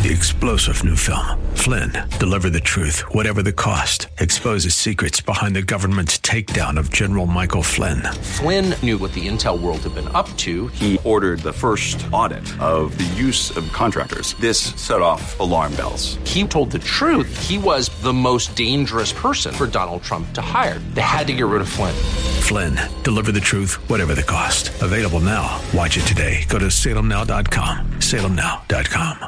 the explosive new film, Flynn, Deliver the Truth, Whatever the Cost, exposes secrets behind the government's takedown of General Michael Flynn. Flynn knew what the intel world had been up to. He ordered the first audit of the use of contractors. This set off alarm bells. He told the truth. He was the most dangerous person for Donald Trump to hire. They had to get rid of Flynn. Flynn, Deliver the Truth, Whatever the Cost. Available now. Watch it today. Go to salemnow.com. salemnow.com.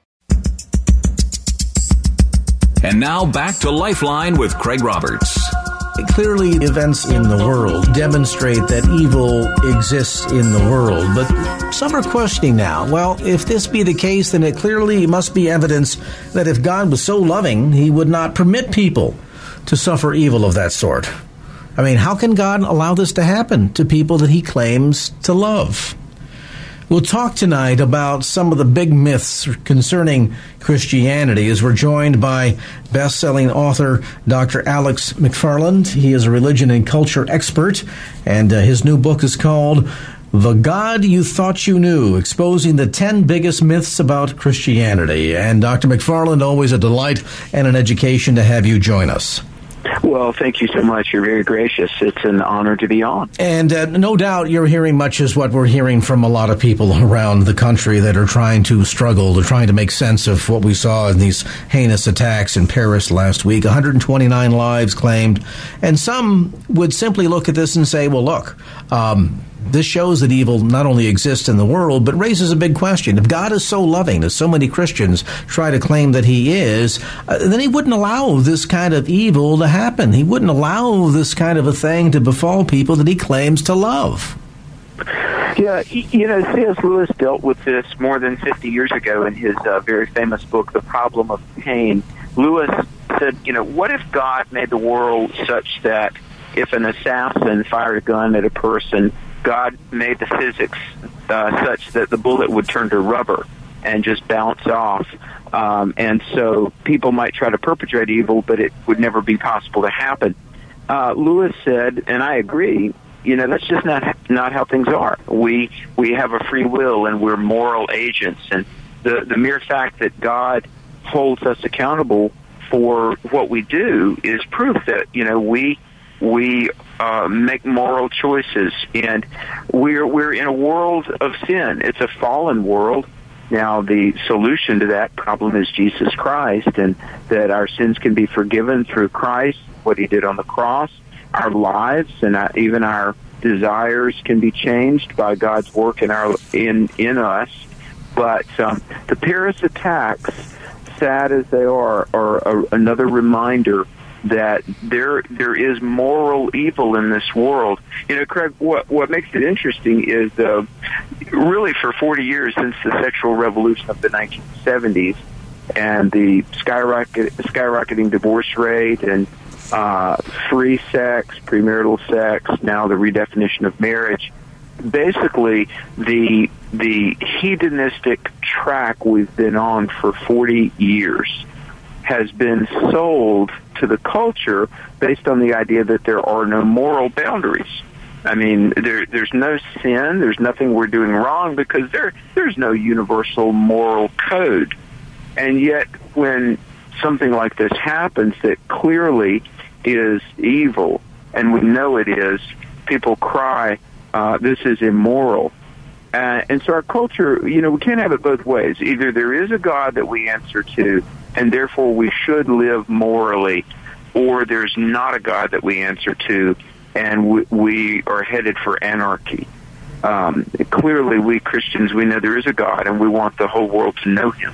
And now back to Lifeline with Craig Roberts. Clearly, events in the world demonstrate that evil exists in the world, but some are questioning now. Well, if this be the case, then it clearly must be evidence that if God was so loving, he would not permit people to suffer evil of that sort. I mean, how can God allow this to happen to people that he claims to love? We'll talk tonight about some of the big myths concerning Christianity as we're joined by best-selling author Dr. Alex McFarland. He is a religion and culture expert, and his new book is called The God You Thought You Knew, Exposing the 10 Biggest Myths About Christianity. And Dr. McFarland, always a delight and an education to have you join us. Well, thank you so much. You're very gracious. It's an honor to be on. And no doubt you're hearing much as what we're hearing from a lot of people around the country that are trying to struggle, they're trying to make sense of what we saw in these heinous attacks in Paris last week. 129 lives claimed. And some would simply look at this and say, well, look, this shows that evil not only exists in the world, but raises a big question. If God is so loving, as so many Christians try to claim that he is, then he wouldn't allow this kind of evil to happen. He wouldn't allow this kind of a thing to befall people that he claims to love. Yeah, C.S. Lewis dealt with this more than 50 years ago in his very famous book, The Problem of Pain. Lewis said, what if God made the world such that if an assassin fired a gun at a person, God made the physics such that the bullet would turn to rubber and just bounce off. And so people might try to perpetrate evil, but it would never be possible to happen. Lewis said, and I agree, that's just not how things are. We have a free will and we're moral agents. And the mere fact that God holds us accountable for what we do is proof that, we make moral choices, and we're in a world of sin. It's a fallen world. Now, the solution to that problem is Jesus Christ, and that our sins can be forgiven through Christ, what he did on the cross. Our lives and even our desires can be changed by God's work in in us. But the Paris attacks, sad as they are another reminder that there is moral evil in this world. Craig, what makes it interesting is really for 40 years since the sexual revolution of the 1970s and the skyrocketing divorce rate and free sex, premarital sex, now the redefinition of marriage, basically the hedonistic track we've been on for 40 years has been sold to the culture based on the idea that there are no moral boundaries. I mean, there's no sin, there's nothing we're doing wrong because there's no universal moral code. And yet, when something like this happens that clearly is evil, and we know it is, people cry, this is immoral. And so our culture, we can't have it both ways. Either there is a God that we answer to, and therefore we should live morally, or there's not a God that we answer to, and we are headed for anarchy. Clearly, we Christians, we know there is a God, and we want the whole world to know him.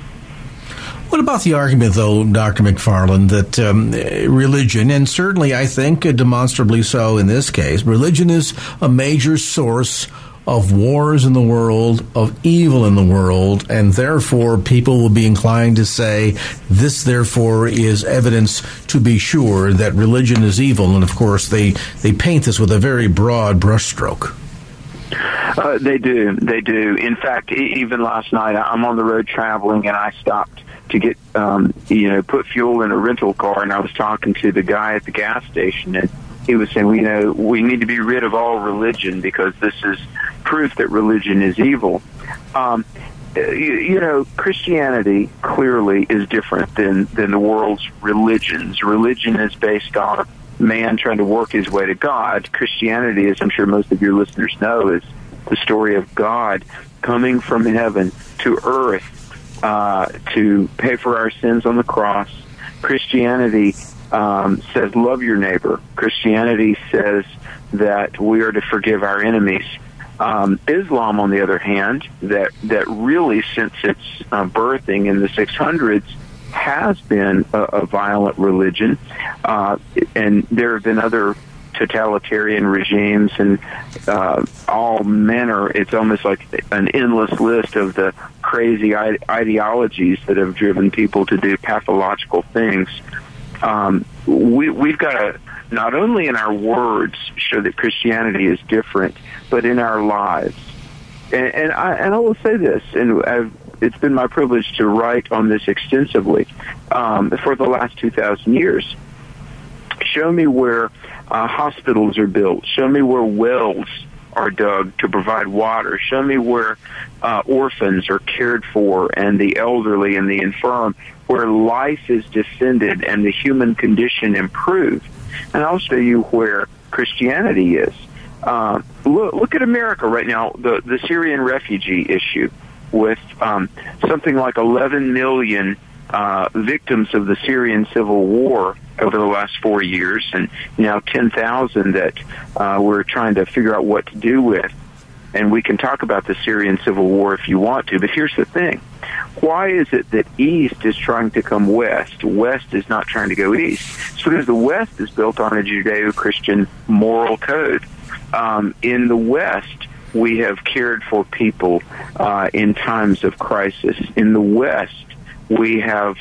What about the argument, though, Dr. McFarland, that religion, and certainly I think demonstrably so in this case, religion is a major source of wars in the world, of evil in the world, and therefore people will be inclined to say this, therefore, is evidence to be sure that religion is evil. And, of course, they paint this with a very broad brushstroke. They do. In fact, even last night, I'm on the road traveling, and I stopped to get, put fuel in a rental car, and I was talking to the guy at the gas station, and he was saying, we need to be rid of all religion because this is proof that religion is evil. Christianity clearly is different than the world's religions. Religion is based on man trying to work his way to God. Christianity, as I'm sure most of your listeners know, is the story of God coming from heaven to earth to pay for our sins on the cross. Christianity says, love your neighbor. Christianity says that we are to forgive our enemies. Islam, on the other hand, that really since its birthing in the 600s has been a violent religion, and there have been other totalitarian regimes and all manner. It's almost like an endless list of the crazy ideologies that have driven people to do pathological things. We've got to, not only in our words, show that Christianity is different, but in our lives. And I will say this, and it's been my privilege to write on this extensively for the last 2,000 years. Show me where hospitals are built. Show me where wells are dug to provide water. Show me where orphans are cared for, and the elderly and the infirm, where life is defended and the human condition improved. And I'll show you where Christianity is. Look at America right now, the Syrian refugee issue, with something like 11 million victims of the Syrian civil war over the last 4 years, and now 10,000 that we're trying to figure out what to do with. And we can talk about the Syrian civil war if you want to, but here's the thing. Why is it that East is trying to come West? West is not trying to go East. It's because the West is built on a Judeo-Christian moral code. In the West, we have cared for people in times of crisis. In the West, we have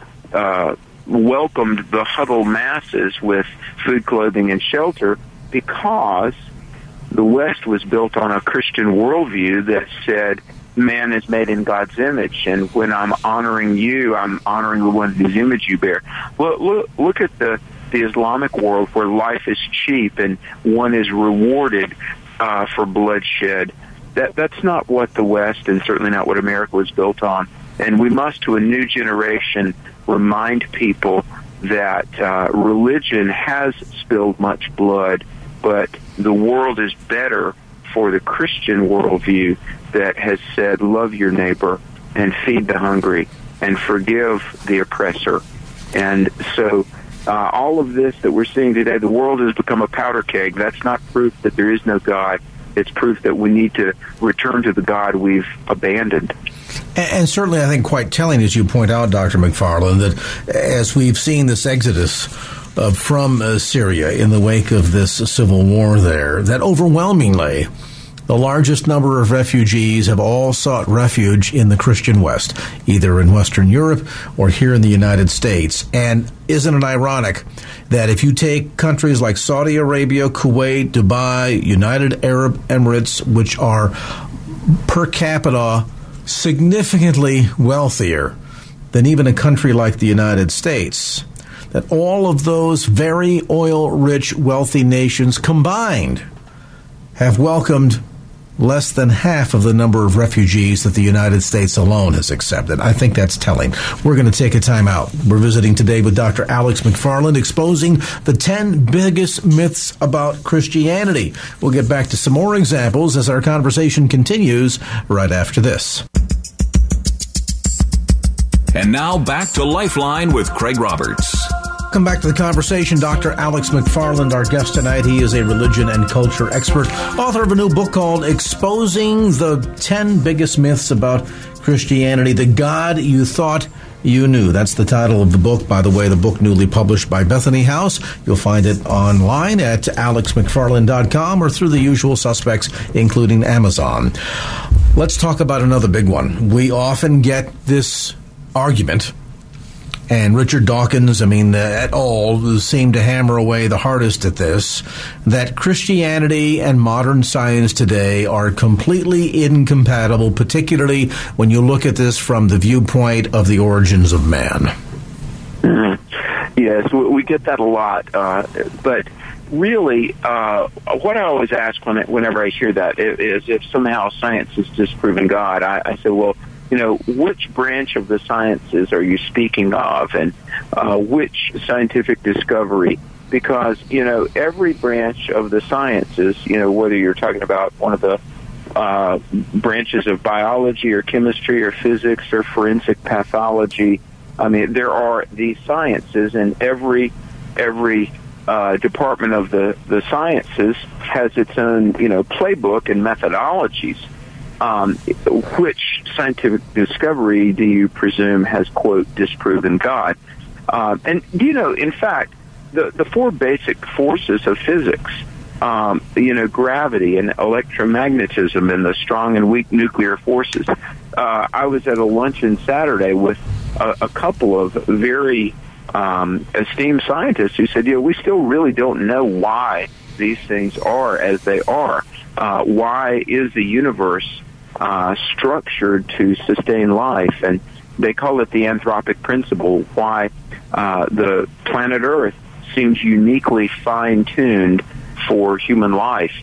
welcomed the huddled masses with food, clothing, and shelter, because the West was built on a Christian worldview that said man is made in God's image, and when I'm honoring you, I'm honoring the one whose image you bear. Look at the Islamic world, where life is cheap and one is rewarded for bloodshed. That's not what the West, and certainly not what America, was built on. And we must, to a new generation, remind people that religion has spilled much blood, but the world is better for the Christian worldview that has said, love your neighbor and feed the hungry and forgive the oppressor. And so all of this that we're seeing today, the world has become a powder keg. That's not proof that there is no God. It's proof that we need to return to the God we've abandoned. And certainly, I think, quite telling, as you point out, Dr. McFarland, that as we've seen this exodus from Syria in the wake of this civil war there, that overwhelmingly the largest number of refugees have all sought refuge in the Christian West, either in Western Europe or here in the United States. And isn't it ironic that if you take countries like Saudi Arabia, Kuwait, Dubai, United Arab Emirates, which are per capita significantly wealthier than even a country like the United States, that all of those very oil-rich, wealthy nations combined have welcomed less than half of the number of refugees that the United States alone has accepted. I think that's telling. We're going to take a time out. We're visiting today with Dr. Alex McFarland, exposing the 10 biggest myths about Christianity. We'll get back to some more examples as our conversation continues right after this. And now back to Lifeline with Craig Roberts. Welcome back to the conversation. Dr. Alex McFarland, our guest tonight. He is a religion and culture expert, author of a new book called Exposing the 10 Biggest Myths About Christianity, The God You Thought You Knew. That's the title of the book. By the way, the book newly published by Bethany House. You'll find it online at alexmcfarland.com or through the usual suspects, including Amazon. Let's talk about another big one. We often get this argument, and Richard Dawkins, et al., seem to hammer away the hardest at this, that Christianity and modern science today are completely incompatible, particularly when you look at this from the viewpoint of the origins of man. Mm-hmm. Yes, we get that a lot. But really, what I always ask whenever I hear that is if somehow science has disproven God, I say, well, which branch of the sciences are you speaking of, and which scientific discovery? Because, every branch of the sciences, whether you're talking about one of the branches of biology or chemistry or physics or forensic pathology, there are these sciences, and every department of the sciences has its own, playbook and methodologies. Which scientific discovery do you presume has, quote, disproven God? And, in fact, the four basic forces of physics, gravity and electromagnetism and the strong and weak nuclear forces. I was at a luncheon Saturday with a couple of very esteemed scientists who said, we still really don't know why these things are as they are. Why is the universe structured to sustain life? And they call it the anthropic principle, why the planet Earth seems uniquely fine-tuned for human life.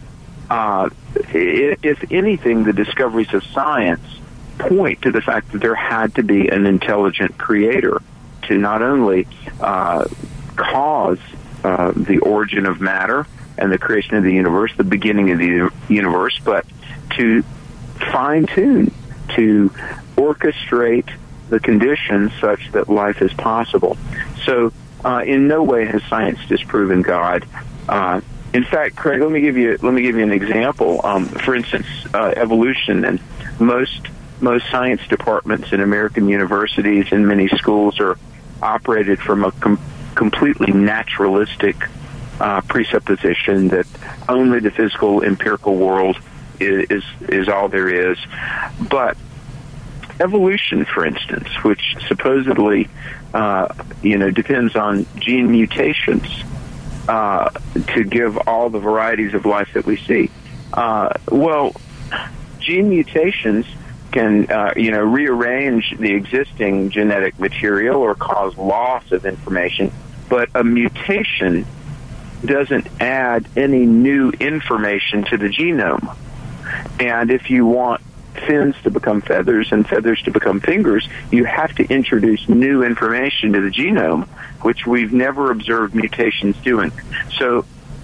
If anything, the discoveries of science point to the fact that there had to be an intelligent creator to not only cause the origin of matter and the creation of the universe, the beginning of the universe, but to fine-tune, to orchestrate the conditions such that life is possible. So in no way has science disproven God. In fact, Craig, let me give you an example. For instance, evolution, and most science departments in American universities and many schools are operated from a completely naturalistic presupposition that only the physical, empirical world is all there is. But evolution, for instance, which supposedly depends on gene mutations to give all the varieties of life that we see. Gene mutations can rearrange the existing genetic material or cause loss of information, but a mutation doesn't add any new information to the genome. And if you want fins to become feathers and feathers to become fingers, you have to introduce new information to the genome, which we've never observed mutations doing. So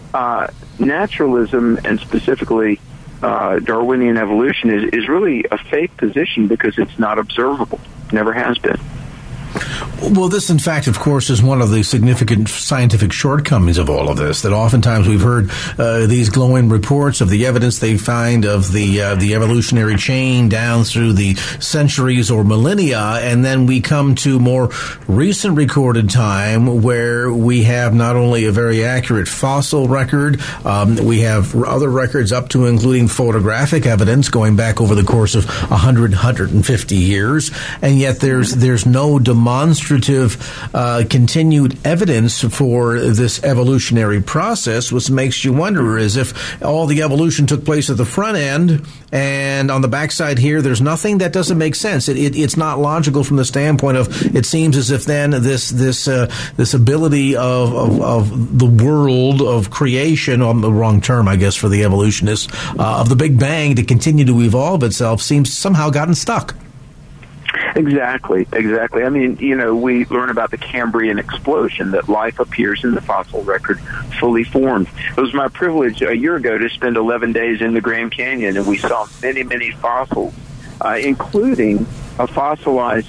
naturalism, and specifically Darwinian evolution, is really a fake position because it's not observable. Never has been. Well, this, in fact, of course, is one of the significant scientific shortcomings of all of this, that oftentimes we've heard these glowing reports of the evidence they find of the evolutionary chain down through the centuries or millennia, and then we come to more recent recorded time where we have not only a very accurate fossil record, we have other records up to including photographic evidence going back over the course of 150 years, and yet there's no demonstrative continued evidence for this evolutionary process, which makes you wonder as if all the evolution took place at the front end, and on the backside here there's nothing. That doesn't make sense. It's not logical from the standpoint of, it seems as if then this ability of the world of creation, on the wrong term I guess for the evolutionists, of the Big Bang to continue to evolve itself seems somehow gotten stuck. Exactly. I mean, we learn about the Cambrian explosion, that life appears in the fossil record fully formed. It was my privilege a year ago to spend 11 days in the Grand Canyon, and we saw many, many fossils, including a fossilized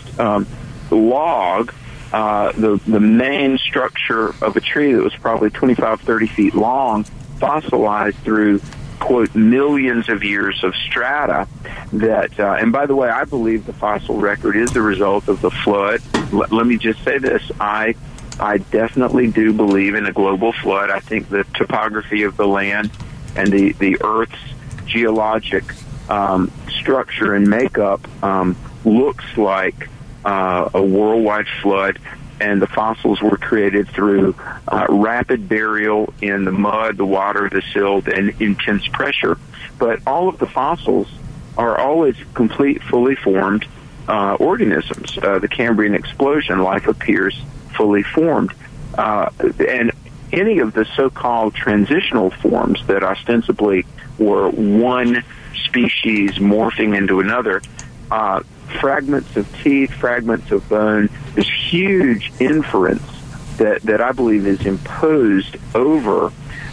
log, the main structure of a tree that was probably 25, 30 feet long, fossilized through, quote, millions of years of strata that, and by the way, I believe the fossil record is the result of the flood. Let me just say this. I definitely do believe in a global flood. I think the topography of the land and the Earth's geologic structure and makeup looks like a worldwide flood, and the fossils were created through rapid burial in the mud, the water, the silt, and intense pressure. But all of the fossils are always complete, fully formed organisms. The Cambrian explosion, life appears fully formed. And any of the so-called transitional forms that ostensibly were one species morphing into another, fragments of teeth, fragments of bone, this huge inference that I believe is imposed over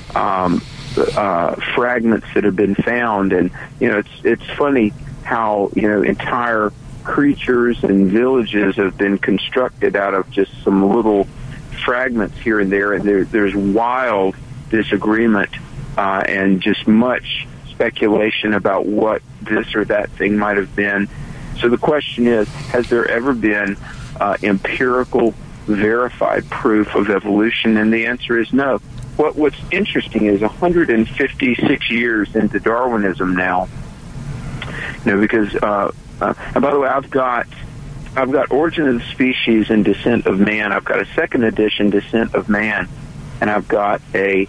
fragments that have been found. And, it's funny how, entire creatures and villages have been constructed out of just some little fragments here and there. And there's wild disagreement and just much speculation about what this or that thing might have been. So the question is, has there ever been empirical, verified proof of evolution? And the answer is no. What's interesting is 156 years into Darwinism now, because, and by the way, I've got Origin of the Species and Descent of Man. I've got a second edition, Descent of Man, and I've got a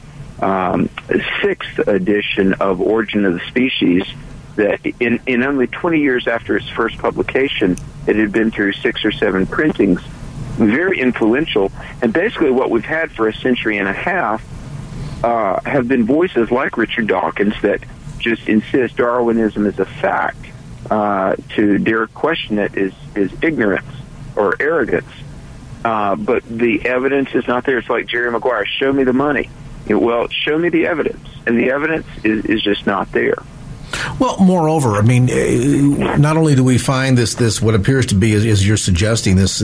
sixth edition of Origin of the Species that in only 20 years after its first publication, it had been through 6 or 7 printings, very influential. And basically what we've had for a century and a half have been voices like Richard Dawkins that just insist Darwinism is a fact. To dare question it is ignorance or arrogance. But the evidence is not there. It's like Jerry Maguire, show me the money. Well, show me the evidence. And the evidence is just not there. Well, moreover, I mean, not only do we find this what appears to be, as you're suggesting, this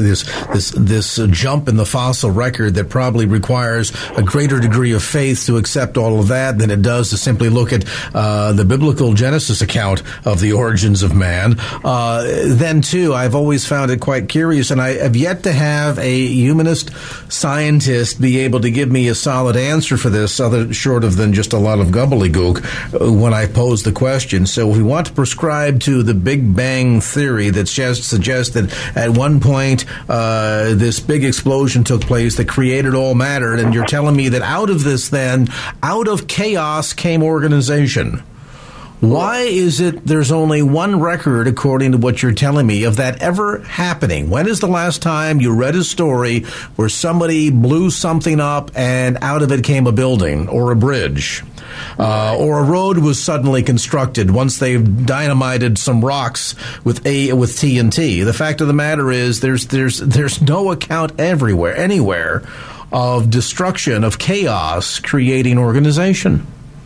jump in the fossil record that probably requires a greater degree of faith to accept all of that than it does to simply look at the biblical Genesis account of the origins of man. Then, too, I've always found it quite curious, and I have yet to have a humanist scientist be able to give me a solid answer for this, other short of than just a lot of gobbledygook when I pose the question. So if we want to prescribe to the Big Bang theory that suggests that at one point this big explosion took place that created all matter, and you're telling me that out of this then, out of chaos came organization. Why is it there's only one record, according to what you're telling me, of that ever happening? When is the last time you read a story where somebody blew something up and out of it came a building or a bridge? Or a road was suddenly constructed once they've dynamited some rocks with TNT. The fact of the matter is there's no account anywhere of destruction, of chaos creating organization.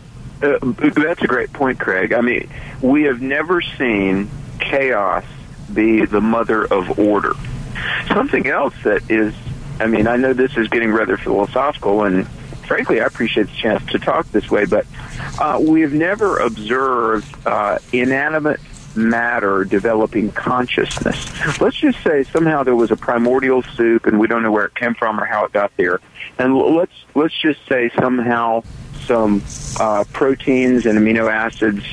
That's a great point, Craig. I mean, we have never seen chaos be the mother of order. Something else that is, I mean, I know this is getting rather philosophical, and frankly, I appreciate the chance to talk this way, but we have never observed inanimate matter developing consciousness. Let's just say somehow there was a primordial soup, and we don't know where it came from or how it got there. And let's just say somehow some proteins and amino acids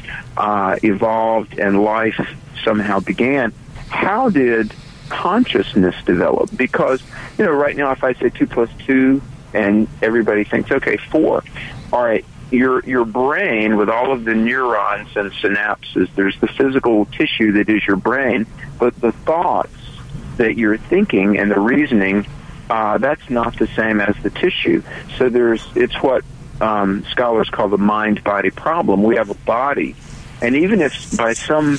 evolved and life somehow began. How did consciousness develop? Because, right now if I say 2 + 2 and everybody thinks, okay, 4. All right, your brain with all of the neurons and synapses, there's the physical tissue that is your brain, but the thoughts that you're thinking and the reasoning, that's not the same as the tissue. So it's what scholars call the mind-body problem. We have a body, and even if by some,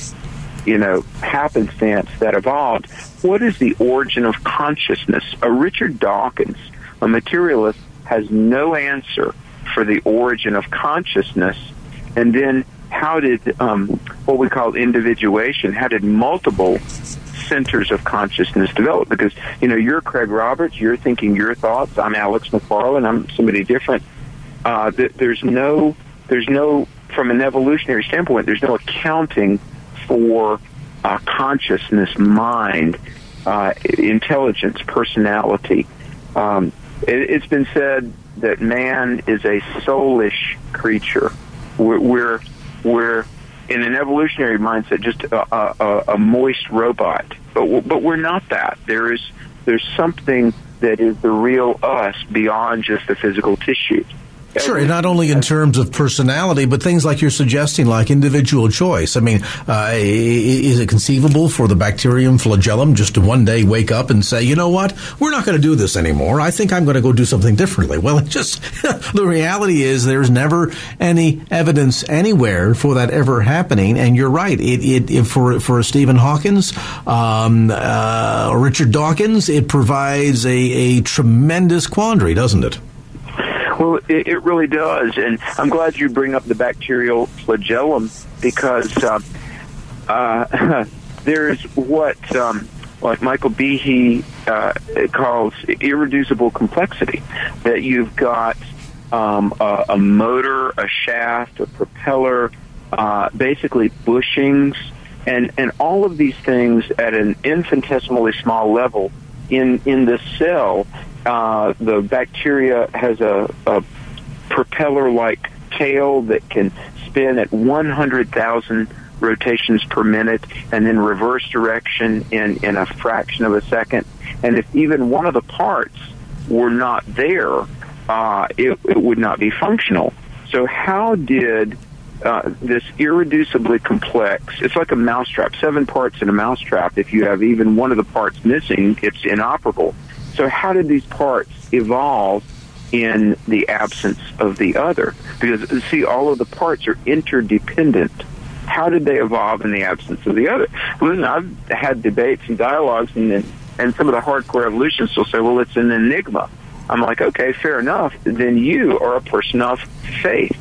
happenstance that evolved, what is the origin of consciousness? Richard Dawkins, a materialist, has no answer for the origin of consciousness. And then how did what we call individuation, how did multiple centers of consciousness develop? Because, you're Craig Roberts, you're thinking your thoughts, I'm Alex McFarland, I'm somebody different. There's no, from an evolutionary standpoint, there's no accounting for consciousness, mind, intelligence, personality. It's been said that man is a soulish creature. We're in an evolutionary mindset just a moist robot, but we're not that. There's something that is the real us beyond just the physical tissue. Sure, and not only in terms of personality, but things like you're suggesting, like individual choice. I mean, is it conceivable for the bacterium flagellum just to one day wake up and say, you know what, we're not going to do this anymore. I think I'm going to go do something differently. Well, it just the reality is there's never any evidence anywhere for that ever happening. And you're right. For Stephen Hawkins, Richard Dawkins, it provides a tremendous quandary, doesn't it? Well, it really does, and I'm glad you bring up the bacterial flagellum because there's what like Michael Behe calls irreducible complexity, that you've got a motor, a shaft, a propeller, basically bushings, and all of these things at an infinitesimally small level in the cell. The bacteria has a propeller-like tail that can spin at 100,000 rotations per minute and then reverse direction in a fraction of a second. And if even one of the parts were not there, it would not be functional. So how did this irreducibly complex, it's like a mousetrap, 7 parts in a mousetrap. If you have even one of the parts missing, it's inoperable. So how did these parts evolve in the absence of the other? Because, see, all of the parts are interdependent. How did they evolve in the absence of the other? Listen, I've had debates and dialogues, and some of the hardcore evolutionists will say, well, it's an enigma. I'm like, okay, fair enough. Then you are a person of faith.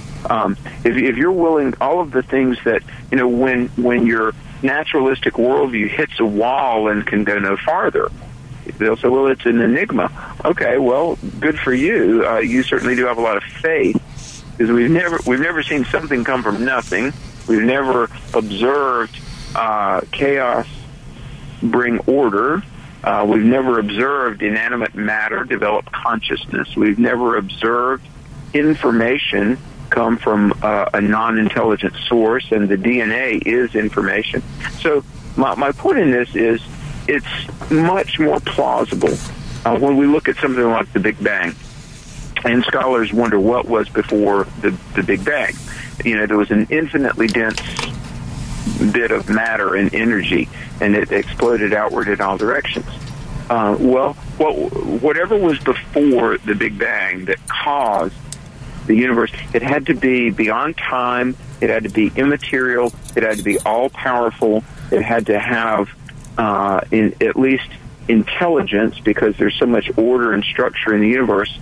If you're willing, all of the things that, when your naturalistic worldview hits a wall and can go no farther, they'll say, well, it's an enigma. Okay, well, good for you. You certainly do have a lot of faith, because we've never seen something come from nothing. We've never observed chaos bring order. We've never observed inanimate matter develop consciousness. We've never observed information come from a non-intelligent source, and the DNA is information. So my point in this is, it's much more plausible when we look at something like the Big Bang. And scholars wonder what was before the Big Bang. There was an infinitely dense bit of matter and energy, and it exploded outward in all directions. Whatever was before the Big Bang that caused the universe, it had to be beyond time, it had to be immaterial, it had to be all-powerful, it had to have at least intelligence, because there's so much order and structure in the universe.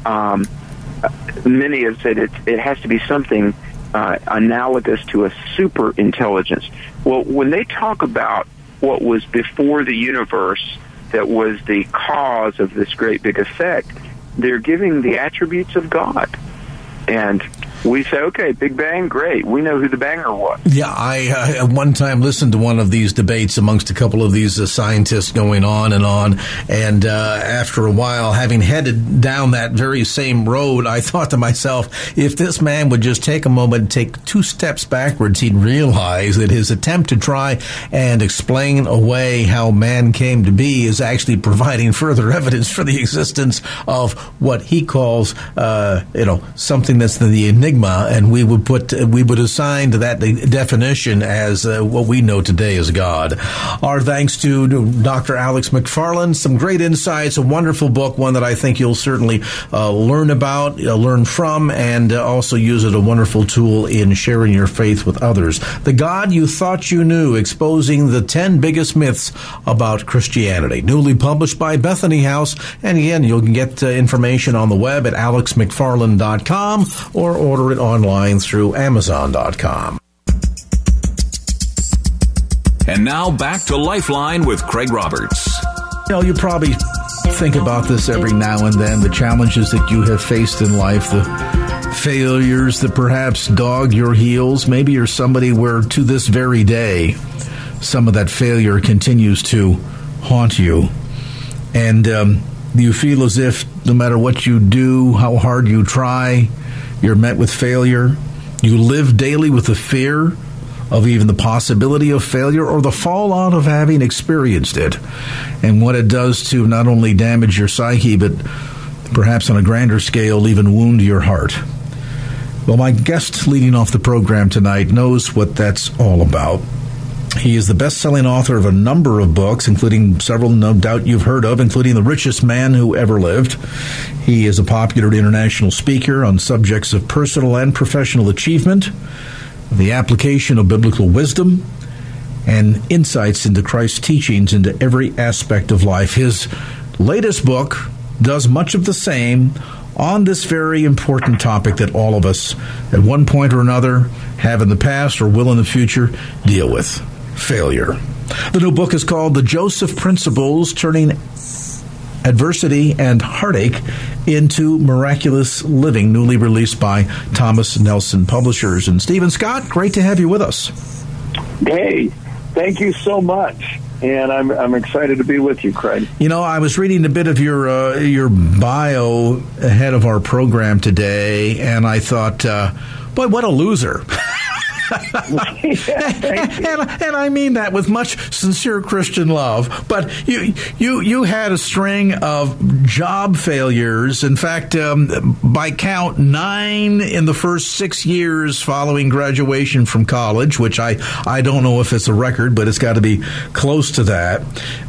Many have said it has to be something analogous to a super intelligence. Well, when they talk about what was before the universe that was the cause of this great big effect, they're giving the attributes of God. And we say, okay, Big Bang, great. We know who the banger was. Yeah, I at one time listened to one of these debates amongst a couple of these scientists going on. And after a while, having headed down that very same road, I thought to myself, if this man would just take a moment and take 2 steps backwards, he'd realize that his attempt to try and explain away how man came to be is actually providing further evidence for the existence of what he calls, something that's the enigma, and we would assign to that the definition as what we know today as God. Our thanks to Dr. Alex McFarland. Some great insights, a wonderful book, one that I think you'll certainly learn about, learn from, and also use as a wonderful tool in sharing your faith with others. The God You Thought You Knew, exposing the 10 biggest myths about Christianity. Newly published by Bethany House. And again, you can get information on the web at alexmcfarland.com or order it online through Amazon.com. And now back to Lifeline with Craig Roberts. You probably think about this every now and then, the challenges that you have faced in life, the failures that perhaps dog your heels. Maybe you're somebody where to this very day, some of that failure continues to haunt you. And you feel as if no matter what you do, how hard you try, you're met with failure. You live daily with the fear of even the possibility of failure or the fallout of having experienced it, and what it does to not only damage your psyche, but perhaps on a grander scale, even wound your heart. Well, my guest leading off the program tonight knows what that's all about. He is the best-selling author of a number of books, including several no doubt you've heard of, including The Richest Man Who Ever Lived. He is a popular international speaker on subjects of personal and professional achievement, the application of biblical wisdom, and insights into Christ's teachings into every aspect of life. His latest book does much of the same on this very important topic that all of us, at one point or another, have in the past or will in the future deal with: failure. The new book is called The Joseph Principles, Turning Adversity and Heartache into Miraculous Living, newly released by Thomas Nelson Publishers. And Stephen Scott, great to have you with us. Hey, thank you so much. And I'm excited to be with you, Craig. You know, I was reading a bit of your bio ahead of our program today, and I thought, boy, what a loser. And I mean that with much sincere Christian love. But you had a string of job failures. In fact, by count, 9 in the first 6 years following graduation from college, which I don't know if it's a record, but it's got to be close to that.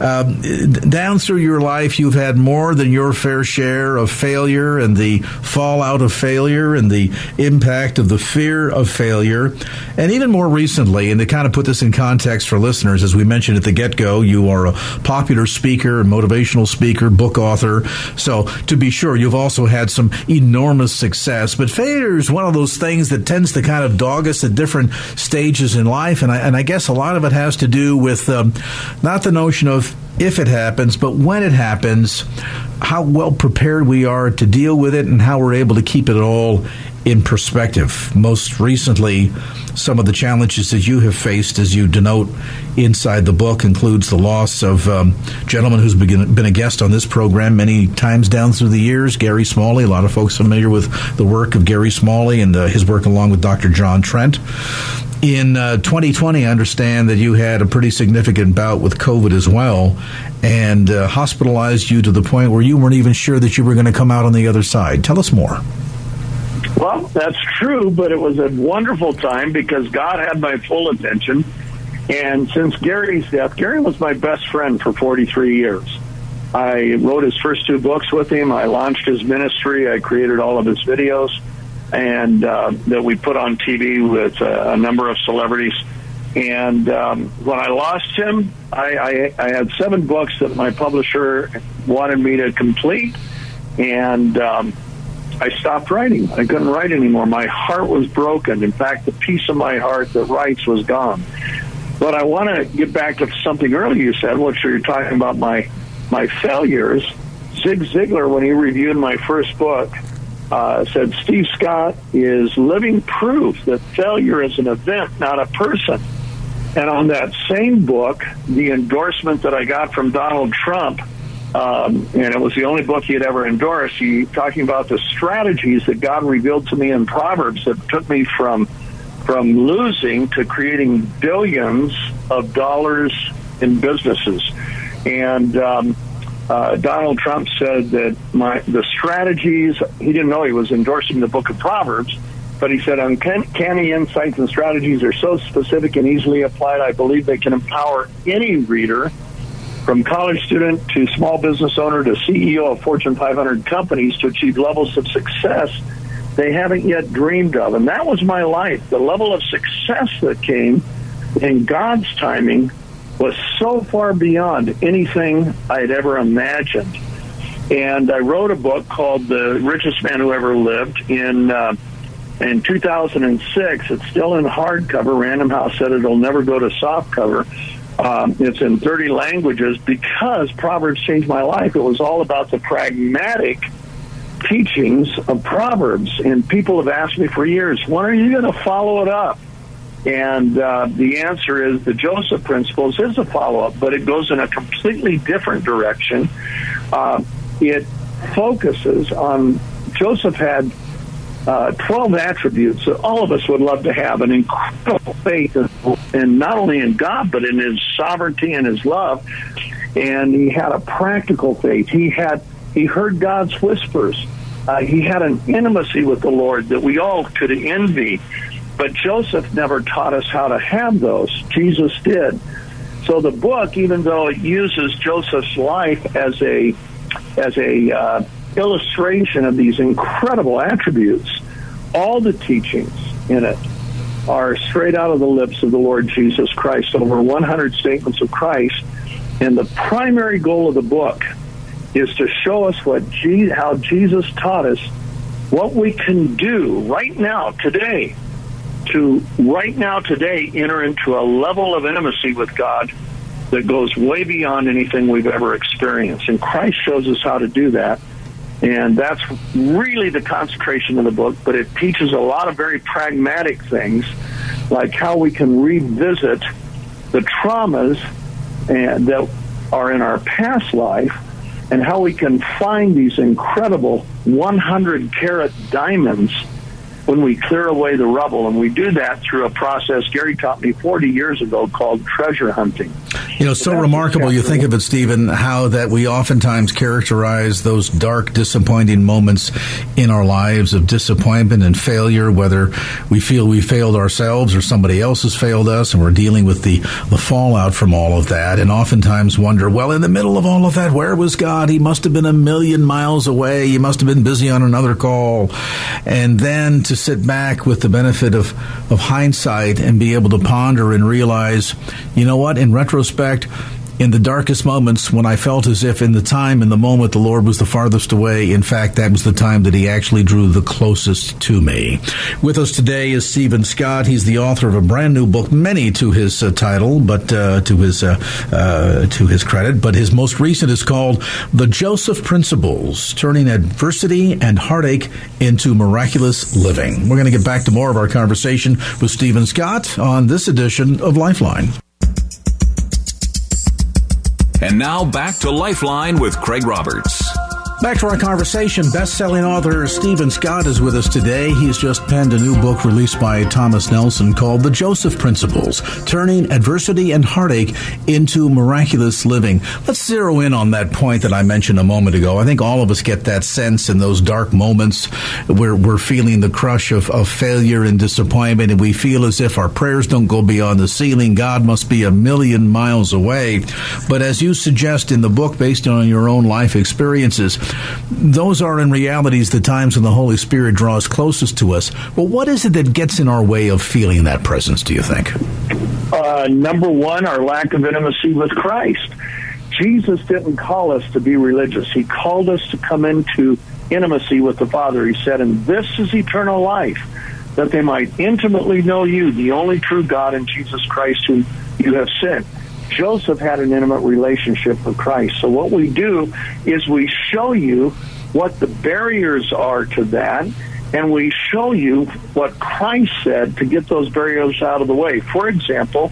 Down through your life, you've had more than your fair share of failure and the fallout of failure and the impact of the fear of failure. And even more recently, and to kind of put this in context for listeners, as we mentioned at the get-go, you are a popular speaker, motivational speaker, book author. So to be sure, you've also had some enormous success. But failure is one of those things that tends to kind of dog us at different stages in life. And I guess a lot of it has to do with not the notion of if it happens, but when it happens, how well prepared we are to deal with it and how we're able to keep it all in perspective. Most recently, some of the challenges that you have faced, as you denote inside the book, includes the loss of a gentleman who's been a guest on this program many times down through the years, Gary Smalley. A lot of folks familiar with the work of Gary Smalley and his work along with Dr. John Trent. In 2020, I understand that you had a pretty significant bout with COVID as well, and hospitalized you to the point where you weren't even sure that you were going to come out on the other side. Tell us more. Well, that's true, but it was a wonderful time because God had my full attention. And since Gary's death, Gary was my best friend for 43 years. I wrote his first 2 books with him. I launched his ministry. I created all of his videos and that we put on TV with a number of celebrities. And when I lost him, I had 7 books that my publisher wanted me to complete. And I stopped writing. I couldn't write anymore. My heart was broken. In fact, the piece of my heart that writes was gone. But I want to get back to something earlier you said, which you're talking about my failures. Zig Ziglar, when he reviewed my first book, said Steve Scott is living proof that failure is an event, not a person. And on that same book, the endorsement that I got from Donald Trump, and it was the only book he had ever endorsed, he talking about the strategies that God revealed to me in Proverbs that took me from losing to creating billions of dollars in businesses. And Donald Trump said that the strategies, he didn't know he was endorsing the book of Proverbs, but he said, uncanny insights and strategies are so specific and easily applied, I believe they can empower any reader, from college student to small business owner to CEO of Fortune 500 companies, to achieve levels of success they haven't yet dreamed of. And that was my life. The level of success that came in God's timing was so far beyond anything I'd ever imagined. And I wrote a book called The Richest Man Who Ever Lived in 2006. It's still in hardcover. Random House said it'll never go to softcover. It's in 30 languages because Proverbs changed my life. It was all about the pragmatic teachings of Proverbs. And people have asked me for years, when are you going to follow it up? And the answer is the Joseph Principles is a follow-up, but it goes in a completely different direction. It focuses on, Joseph had 12 attributes that all of us would love to have: an incredible faith in not only in God, but in his sovereignty and his love. And he had a practical faith. He had He heard God's whispers. He had an intimacy with the Lord that we all could envy. But Joseph never taught us how to have those. Jesus did. So the book, even though it uses Joseph's life as a illustration of these incredible attributes, all the teachings in it are straight out of the lips of the Lord Jesus Christ. Over 100 statements of Christ. And the primary goal of the book is to show us how Jesus taught us what we can do right now, today, to enter into a level of intimacy with God that goes way beyond anything we've ever experienced. And Christ shows us how to do that. And that's really the concentration of the book, but it teaches a lot of very pragmatic things, like how we can revisit the traumas that are in our past life, and how we can find these incredible 100-carat diamonds when we clear away the rubble. And we do that through a process Gary taught me 40 years ago called treasure hunting. So remarkable, you think of it, Stephen, how that we oftentimes characterize those dark, disappointing moments in our lives of disappointment and failure, whether we feel we failed ourselves or somebody else has failed us, and we're dealing with the fallout from all of that, and oftentimes wonder, well, in the middle of all of that, where was God? He must have been a million miles away. He must have been busy on another call. And then to sit back with the benefit of hindsight and be able to ponder and realize, you know what, in retrospect, in the darkest moments when I felt as if in the moment the Lord was the farthest away, in fact, that was the time that he actually drew the closest to me. With us today is Stephen Scott. He's the author of a brand new book, many to his title, but to his credit. But his most recent is called The Joseph Principles, Turning Adversity and Heartache into Miraculous Living. We're going to get back to more of our conversation with Stephen Scott on this edition of Lifeline. And now back to Lifeline with Craig Roberts. Back to our conversation. Best-selling author Stephen Scott is with us today. He's just penned a new book released by Thomas Nelson called The Joseph Principles, Turning Adversity and Heartache into Miraculous Living. Let's zero in on that point that I mentioned a moment ago. I think all of us get that sense in those dark moments where we're feeling the crush of failure and disappointment, and we feel as if our prayers don't go beyond the ceiling. God must be a million miles away. But as you suggest in the book, based on your own life experiences, those are in realities the times when the Holy Spirit draws closest to us. Well, what is it that gets in our way of feeling that presence, do you think? Number one, our lack of intimacy with Christ. Jesus didn't call us to be religious. He called us to come into intimacy with the Father. He said, and this is eternal life, that they might intimately know you, the only true God, and Jesus Christ whom you have sent. Joseph had an intimate relationship with Christ. So what we do is we show you what the barriers are to that, and we show you what Christ said to get those barriers out of the way. For example,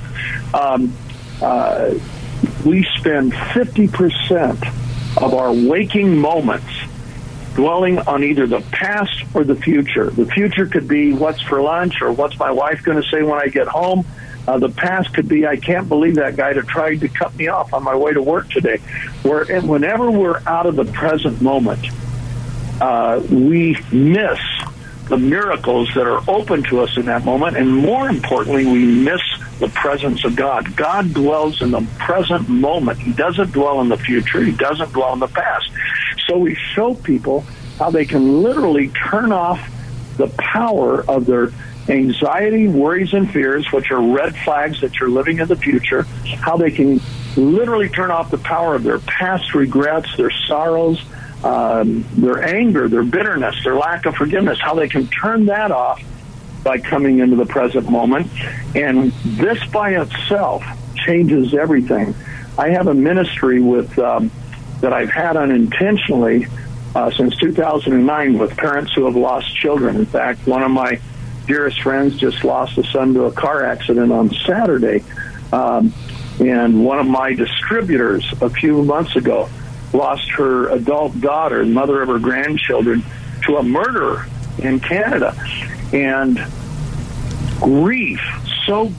we spend 50% of our waking moments dwelling on either the past or the future. The future could be what's for lunch or what's my wife going to say when I get home. The past could be, I can't believe that guy that tried to cut me off on my way to work today. Whenever we're out of the present moment, we miss the miracles that are open to us in that moment, and more importantly, we miss the presence of God. God dwells in the present moment. He doesn't dwell in the future. He doesn't dwell in the past. So we show people how they can literally turn off the power of their anxiety, worries, and fears, which are red flags that you're living in the future, how they can literally turn off the power of their past regrets, their sorrows, their anger, their bitterness, their lack of forgiveness, how they can turn that off by coming into the present moment. And this by itself changes everything. I have a ministry with that I've had unintentionally since 2009 with parents who have lost children. In fact, one of my dearest friends just lost a son to a car accident on Saturday. And one of my distributors a few months ago lost her adult daughter, mother of her grandchildren, to a murderer in Canada. And grief so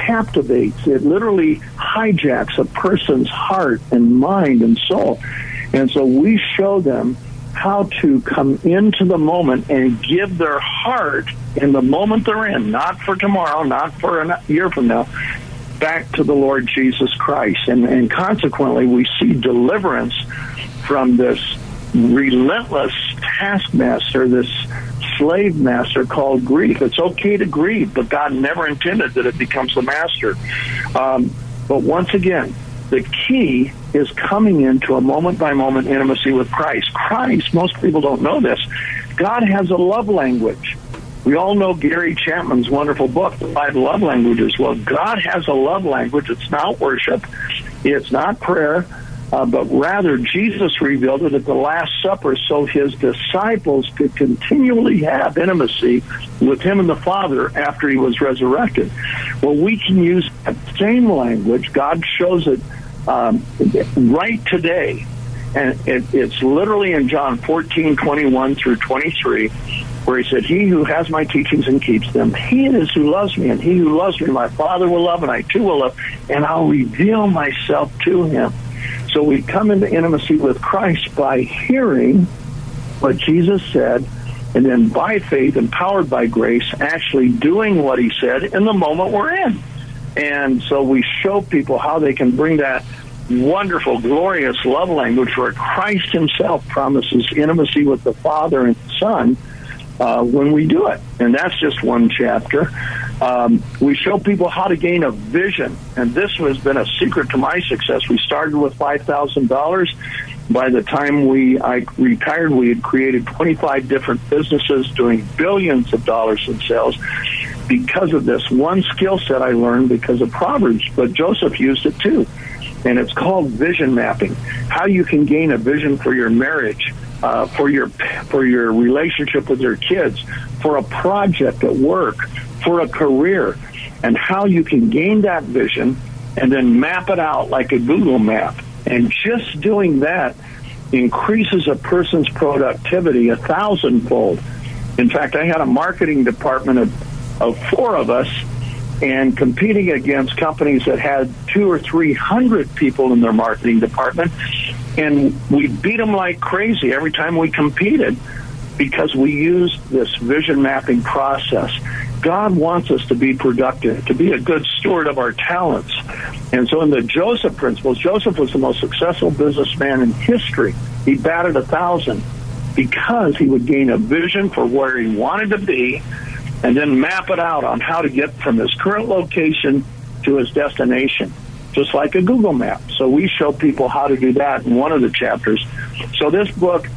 captivates, it literally hijacks a person's heart and mind and soul. And so we show them how to come into the moment and give their heart in the moment they're in, not for tomorrow, not for a year from now, back to the Lord Jesus Christ. And consequently, we see deliverance from this relentless taskmaster, this slave master called grief. It's okay to grieve, but God never intended that it becomes the master. But once again, the key is coming into a moment-by-moment intimacy with Christ. Christ, most people don't know this, God has a love language. We all know Gary Chapman's wonderful book, The 5 Love Languages. Well, God has a love language. It's not worship. It's not prayer. But rather, Jesus revealed it at the Last Supper so his disciples could continually have intimacy with him and the Father after he was resurrected. Well, we can use that same language. God shows it right today. And it's literally in John 14:21 through 23, where he said, he who has my teachings and keeps them, he it is who loves me, and he who loves me, my Father will love, and I too will love, and I'll reveal myself to him. So we come into intimacy with Christ by hearing what Jesus said, and then by faith, empowered by grace, actually doing what he said in the moment we're in. And so we show people how they can bring that wonderful, glorious love language where Christ himself promises intimacy with the Father and the Son when we do it. And that's just one chapter. We show people how to gain a vision, and this has been a secret to my success. We started with $5,000. By the time I retired, we had created 25 different businesses doing billions of dollars in sales because of this one skill set I learned because of Proverbs, but Joseph used it too. And it's called vision mapping, how you can gain a vision for your marriage, for your relationship with your kids, for a project at work, for a career, and how you can gain that vision and then map it out like a Google map. And just doing that increases a person's productivity 1,000-fold. In fact, I had a marketing department of 4 of us, and competing against companies that had 200 or 300 people in their marketing department, and we beat them like crazy every time we competed because we used this vision mapping process. God wants us to be productive, to be a good steward of our talents. And so in the Joseph principles, Joseph was the most successful businessman in history. He batted 1,000 because he would gain a vision for where he wanted to be and then map it out on how to get from his current location to his destination, just like a Google map. So we show people how to do that in one of the chapters. So this book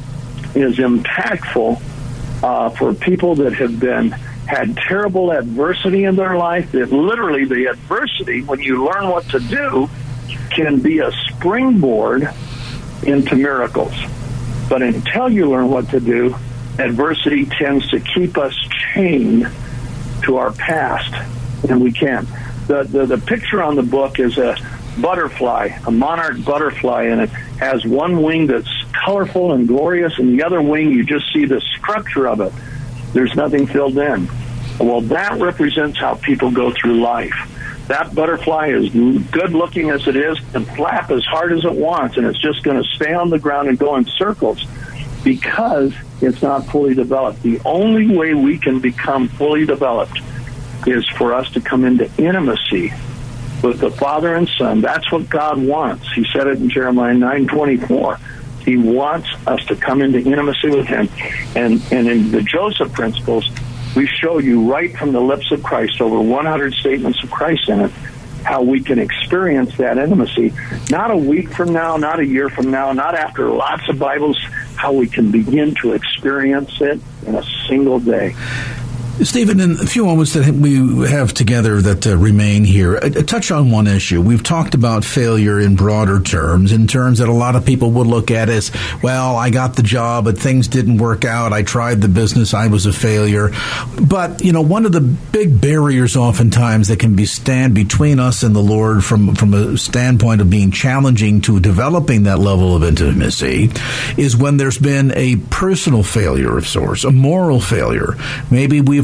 is impactful for people that have had terrible adversity in their life. That literally the adversity, when you learn what to do, can be a springboard into miracles. But until you learn what to do, adversity tends to keep us chained to our past, and we can't. The picture on the book is a butterfly, a monarch butterfly, and it has one wing that's colorful and glorious, and the other wing, you just see the structure of it. There's nothing filled in. Well, that represents how people go through life. That butterfly, as good looking as it is, can flap as hard as it wants, and it's just going to stay on the ground and go in circles because it's not fully developed. The only way we can become fully developed is for us to come into intimacy with the Father and Son. That's what God wants. He said it in Jeremiah 9:24. He wants us to come into intimacy with him. And in the Joseph principles, we show you right from the lips of Christ, over 100 statements of Christ in it, how we can experience that intimacy. Not a week from now, not a year from now, not after lots of Bibles, how we can begin to experience it in a single day. Stephen, in a few moments that we have together that remain here, touch on one issue. We've talked about failure in broader terms, in terms that a lot of people would look at as, well, I got the job, but things didn't work out. I tried the business. I was a failure. But, one of the big barriers oftentimes that can stand between us and the Lord from a standpoint of being challenging to developing that level of intimacy is when there's been a personal failure of sorts, a moral failure. Maybe we've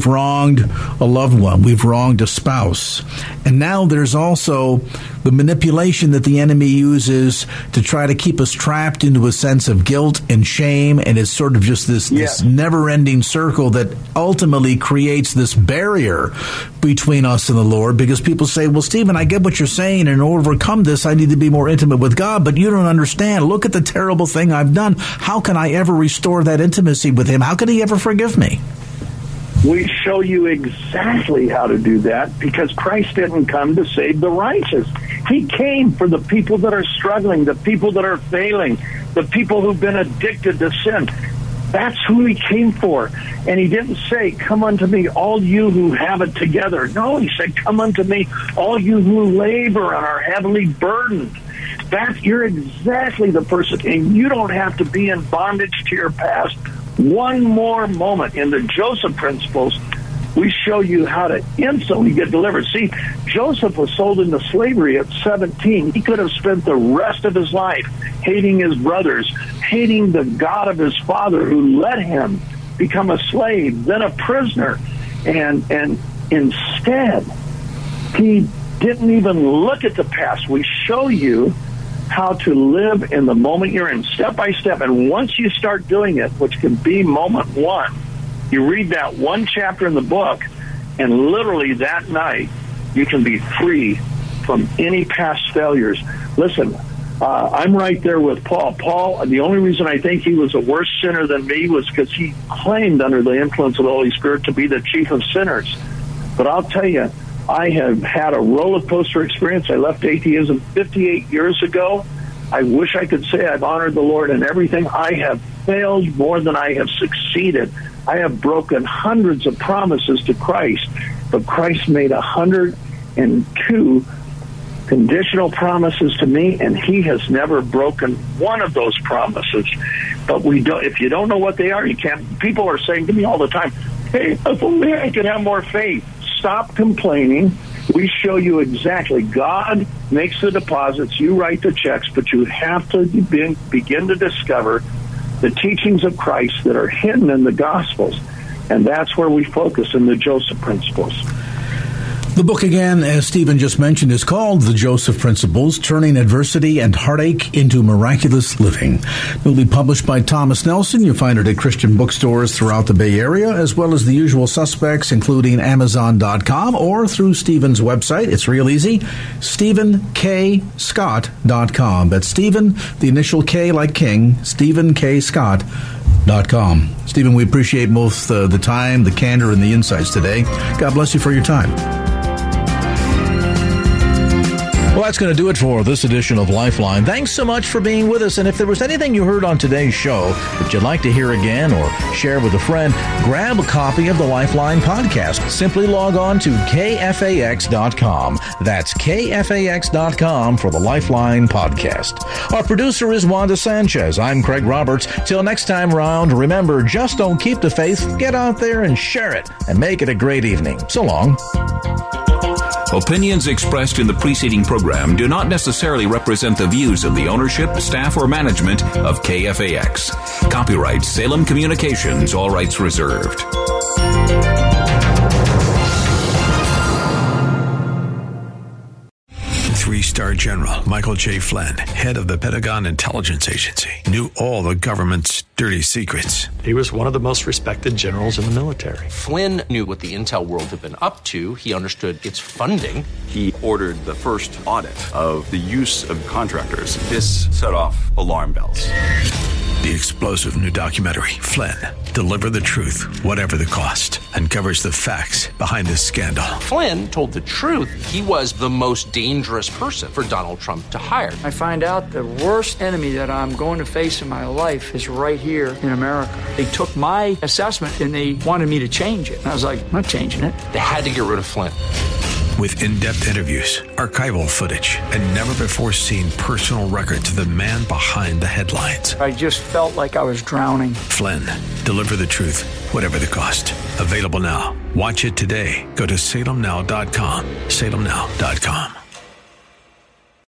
wronged a loved one. We've wronged a spouse. And now there's also the manipulation that the enemy uses to try to keep us trapped into a sense of guilt and shame. And it's sort of just this never-ending circle that ultimately creates this barrier between us and the Lord, because people say, well, Stephen, I get what you're saying, and to overcome this, I need to be more intimate with God, but you don't understand. Look at the terrible thing I've done. How can I ever restore that intimacy with him? How can he ever forgive me? We show you exactly how to do that, because Christ didn't come to save the righteous. He came for the people that are struggling, the people that are failing, the people who've been addicted to sin. That's who he came for. And he didn't say, come unto me, all you who have it together. No, he said, come unto me, all you who labor and are heavily burdened. You're exactly the person, and you don't have to be in bondage to your past one more moment. In the Joseph Principles, we show you how to instantly get delivered. See, Joseph was sold into slavery at 17. He could have spent the rest of his life hating his brothers, hating the God of his father who let him become a slave, then a prisoner. And instead, he didn't even look at the past. We show you how to live in the moment you're in, step by step. And once you start doing it, which can be moment one, you read that one chapter in the book, and literally that night, you can be free from any past failures. Listen, I'm right there with Paul. Paul, the only reason I think he was a worse sinner than me was because he claimed under the influence of the Holy Spirit to be the chief of sinners. But I'll tell you, I have had a roller coaster experience. I left atheism 58 years ago. I wish I could say I've honored the Lord in everything. I have failed more than I have succeeded. I have broken hundreds of promises to Christ, but Christ made 102 conditional promises to me, and he has never broken one of those promises. But we don't. If you don't know what they are, you can't. People are saying to me all the time, hey, if only I could have more faith. Stop complaining. We show you exactly. God makes the deposits. You write the checks, but you have to begin to discover the teachings of Christ that are hidden in the Gospels. And that's where we focus in the Joseph Principles. The book, again, as Stephen just mentioned, is called The Joseph Principles, Turning Adversity and Heartache into Miraculous Living. Newly published by Thomas Nelson. You'll find it at Christian bookstores throughout the Bay Area, as well as the usual suspects, including Amazon.com or through Stephen's website. It's real easy, StephenKScott.com. That's Stephen, the initial K like King, StephenKScott.com. Stephen, we appreciate both the time, the candor, and the insights today. God bless you for your time. Well, that's going to do it for this edition of Lifeline. Thanks so much for being with us. And if there was anything you heard on today's show that you'd like to hear again or share with a friend, grab a copy of the Lifeline podcast. Simply log on to KFAX.com. That's KFAX.com for the Lifeline podcast. Our producer is Wanda Sanchez. I'm Craig Roberts. Till next time round, remember, just don't keep the faith. Get out there and share it and make it a great evening. So long. Opinions expressed in the preceding program do not necessarily represent the views of the ownership, staff, or management of KFAX. Copyright Salem Communications, all rights reserved. 3-star General Michael J. Flynn, head of the Pentagon Intelligence Agency, knew all the government's dirty secrets. He was one of the most respected generals in the military. Flynn knew what the intel world had been up to. He understood its funding. He ordered the first audit of the use of contractors. This set off alarm bells. The explosive new documentary, Flynn, Deliver the Truth, Whatever the Cost, uncovers the facts behind this scandal. Flynn told the truth. He was the most dangerous person for Donald Trump to hire. I find out the worst enemy that I'm going to face in my life is right here in America. They took my assessment and they wanted me to change it. And I was like, I'm not changing it. They had to get rid of Flynn. With in-depth interviews, archival footage, and never-before-seen personal records of the man behind the headlines. I just felt like I was drowning. Flynn, Deliver the Truth, Whatever the Cost. Available now. Watch it today. Go to salemnow.com. salemnow.com.